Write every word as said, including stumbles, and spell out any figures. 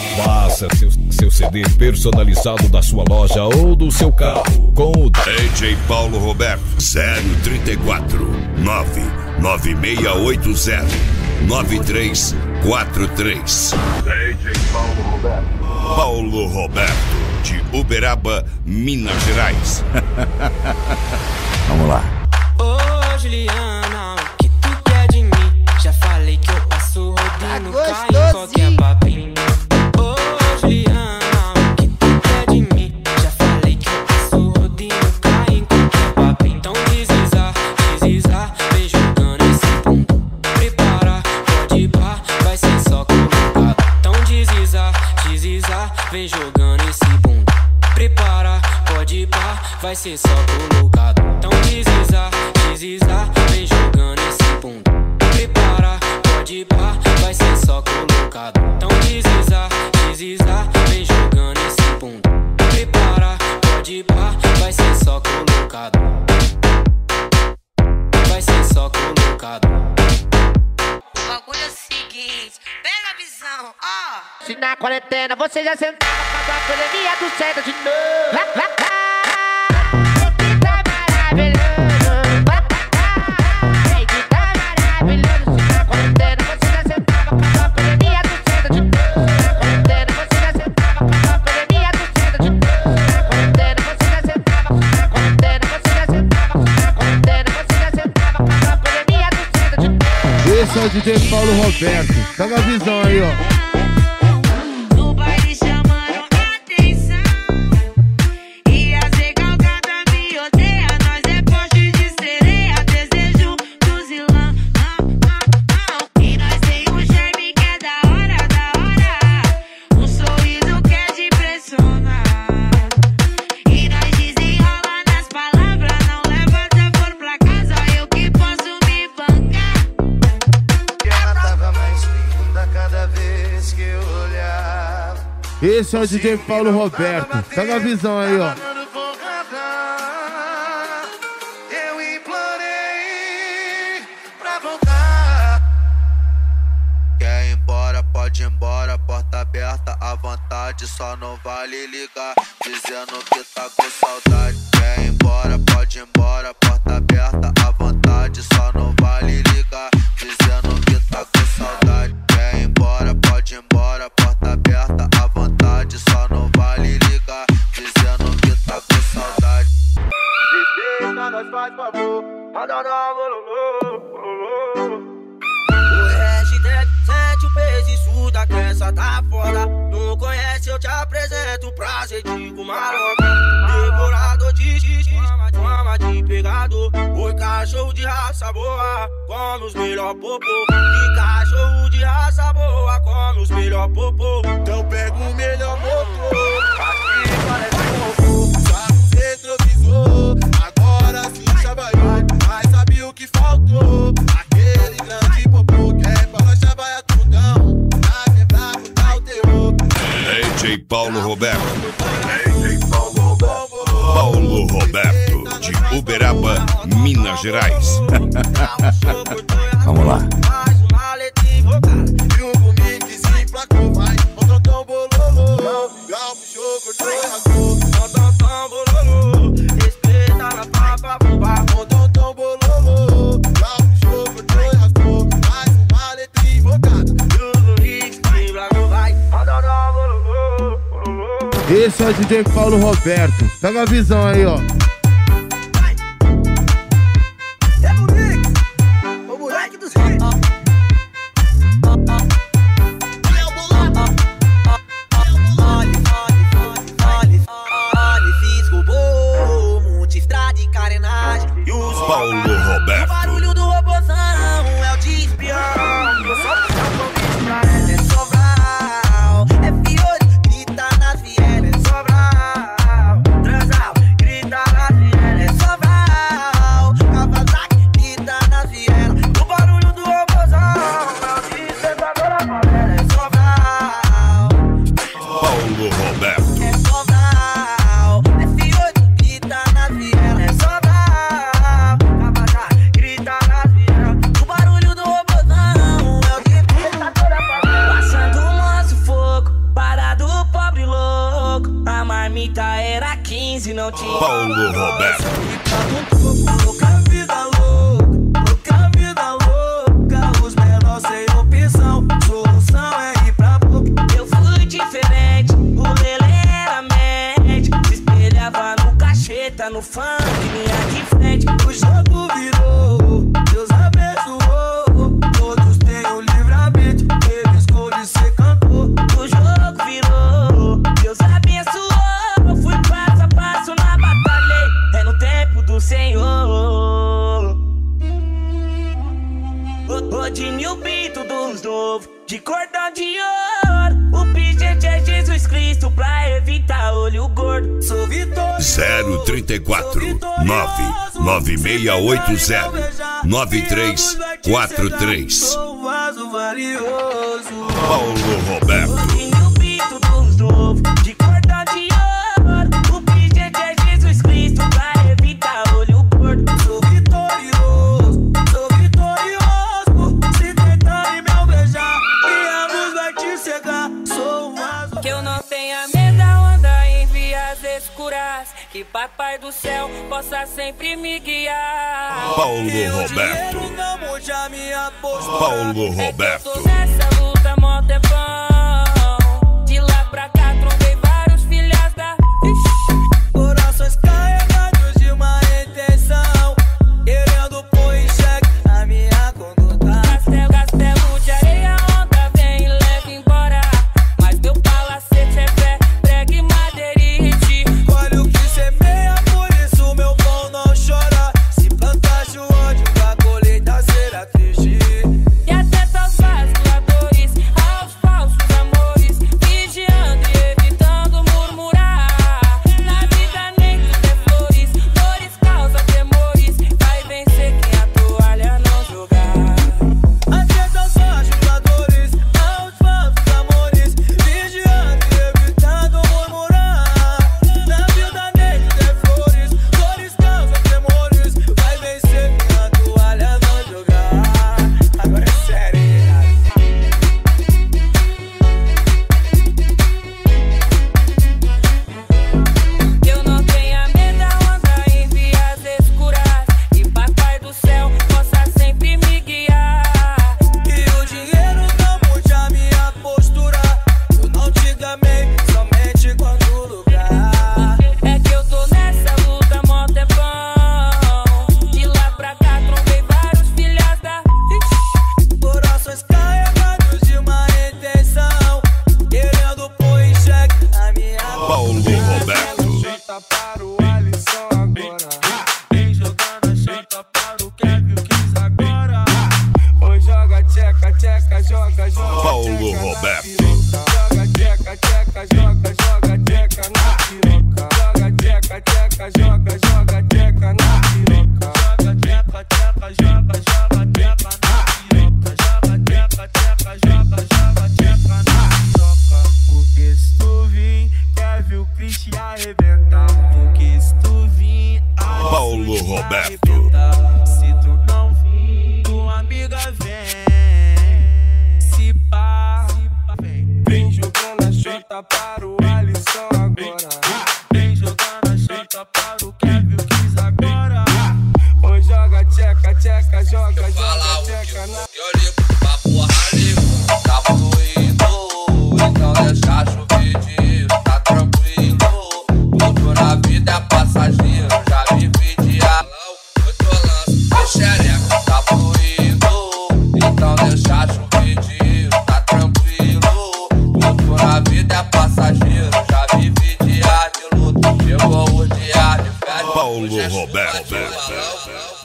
Faça seu, seu C D personalizado da sua loja ou do seu carro com o D J Paulo Roberto. Zero trinta e quatro, nove nove seis oito zero, nove três quatro três. D J Paulo Roberto. Paulo Roberto, de Uberaba, Minas Gerais. Vamos lá. Ô Juliana, o que tu quer de mim? Já falei que eu passo rodando, cai em qualquer papinho. Ô Juliana, o que tu quer de mim? Já falei que eu passo rodando, cai em qualquer papinho. Então deslizar, deslizar, vem jogando esse bumbum. Prepara, pode ir pá, vai ser só colocado. Então deslizar, deslizar, vem jogando esse bumbum. Prepara, pode ir pá, vai ser só colocado. Então deslizar, deslizar, vem jogando esse bumbum. Prepara, pode ir pá, vai ser só colocado. Então deslizar, deslizar, vem jogando esse bumbum. Prepara, pode ir pá, vai ser só colocado. Vai ser só colocado. O bagulho é o seguinte, pega a visão, ó. Se na quarentena você já sentava com a pandemia do certo de novo. Lá, lá, lá. Esse é o D J Paulo Roberto. Pega a visão aí, ó. No baile chamaram atenção e as recalcadas me odeia. Nós é poste de sereia, desejo do zilão. E nós tem um charme que é da hora, da hora. Um sorriso que é de impressionar. E nós desenrola nas palavras, não leva desaforo pra casa. Eu que posso me bancar. Cada vez que eu olhar. Esse é o D J Paulo Roberto. Pega a visão aí, ó. Eu implorei pra voltar. Quer ir embora, pode ir embora. Porta aberta à vontade, só não vale ligar dizendo que tá com saudade. Quer ir embora, pode ir embora. Porta aberta à vontade, só não vale ligar dizendo que tá com saudade. Quer ir embora, pode ir embora. Porta aberta à vontade, só não vale ligar dizendo que tá com saudade. Respeita, nós faz favor. O hashtag sente o peso, isso da crença tá foda. Não conhece, eu te apresento pra ser digo maroca. Devorador de xixi, fama de pegador. Oi, cachorro de raça boa, come os melhor popô. E cachorro de raça boa, come os melhor popô. Então pega o melhor motor. Aqui parece um robô. Sabe o retrovisor. Agora sim chavaiou. Mas sabe o que faltou? Aquele grande popô que é pra nós chavaia tudão. Pra quebrar, mudar o terror. D J Paulo Roberto. D J Paulo Roberto. Paulo Roberto, de Uberaba, Minas Gerais. Vamos lá. Mais uma letra invocada. E um comigo que se emplacou. Vai, um tantão bololô. Gal puxou, cortou e rasgou. Um tantão bololô, respeita na papa, bumbá. Um tantão bololô. Gal puxou, cortou e rasgou. Mais uma letra invocada. Tudo isso que Brasil vai. Um tantão bololô, bololô. Esse é o D J Paulo Roberto. Pega a visão aí, ó. O moleque dos hits. Paulo Roberto. O barulho do robôzão é o de espião. Eu só é Sobral, é Fiore, grita nas vielas, é Sobral. Transal, grita quinze não tinha. Paulo Roberto. Louca vida louca, louca vida louca. Os menores sem opção, solução é ir pra boca. Eu fui diferente, o Lelê era mente. Se espelhava no cacheta, no funk, linha de frente. O jogo virou, Deus abençoou. Todos têm o livre-arbítrio, ele escolhe ser cantor. O jogo virou, Deus abençoou. Fui passo a passo na batalha, é no tempo do Senhor. Rodinho Bito dos novos, de cordão de ouro. O pijete é Jesus Cristo pra evitar olho gordo. Sou vitorioso. zero trinta e quatro nove nove seis oito zero nove três quatro três. Sou um vaso valioso. Paulo Roberto. Rodinho Bito dos novos, de cordão de ouro. O pijete é Jesus Cristo pra evitar olho gordo. Sou vitorioso, sou vitorioso. Se tentarem me alvejar, minha luz vai te cegar. Sou um vaso. Que eu não tenha medo, anda em vias escuras. Que papai do céu possa sempre me guiar. Paulo E o Roberto. dinheiro não mude a minha postura. Paulo Roberto. Tô nessa luta, mó tempão. De lá pra cá, trombei vários filhas da. Corações carregados de uma intenção, querendo pôr em xeque a minha conduta. Castelo, castelo de areia, onda vem e leva embora. Mas meu palacete é fé, prega e madeirite. Olha o que semeia, por isso meu pão não chora. Se plantaste o ódio, a colheita será triste. E atento aos vaciladores, aos falsos amores, vigiando e evitando murmurar. Na vida nem tudo é flores, dores causa temores. Vai vencer quem a toalha não jogar. Atento aos machucadores, aos falsos amores, vigiando e evitando murmurar. Na vida nem tudo é flores, dores causa temores. Vai vencer quem a toalha não jogar. Agora é sério, Que eu não tenha medo, anda em vias escuras. Que papai do céu possa sempre me guiar. e o dinheiro não mude a minha postura. Eu não te gamei, somente quando lucrar. É que eu tô nessa luta, mó tempão. De lá pra cá, trombei vários filhas da. Corações carregados de uma intenção, querendo pôr em xeque a minha Paulo Roberto. Chota para o Alisson agora. Vem jogando a chota para o Kevin Kiss agora. Oi, joga tcheca, tcheca, joga, joga. Paulo tcheca na Roberto. piroca. Joga tcheca, tcheca, joga, joga tcheca na piroca. Joga tcheca, tcheca, joga, joga tcheca na piroca. Joga tcheca, tcheca, joga, joga tcheca na piroca. Joga tcheca, tcheca, joga, joga tcheca na piroca. Porque se tu vir, quer ver o Christian arrebentar. Porque se tu vir, a Paulo Christian Roberto. arrebentar. Se tu não vir, tua amiga vem. Se pá, vem jogando a chota para o Alisson agora. Vem jogando a chota para o Kevin Kiss agora. Oi, joga tcheca, tcheca, joga, joga tcheca na. Eu ligo pra porra, ligo. Tá fluindo, então deixa chover, tá tranquilo. Tudo na vida é passageiro, já vivi de alão. Eu tô lançando xereca, tá fluindo, então deixa chover, tá tranquilo. Tudo na vida é passageiro, já vivi de ar de luto. Chegou o dia de festa. Paulo Hoje é chuva Roberto. de balão.